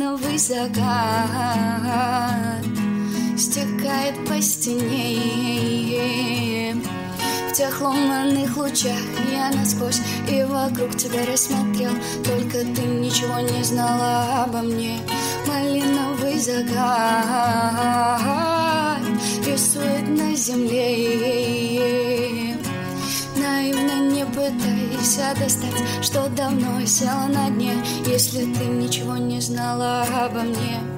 малиновый закат стекает по стене. В тех лунных лучах я насквозь и вокруг тебя рассмотрел, только ты ничего не знала обо мне. Малиновый закат рисует на земле. Наивно не пытайся достать, что давно села на дне, если ты ничего не знала обо мне.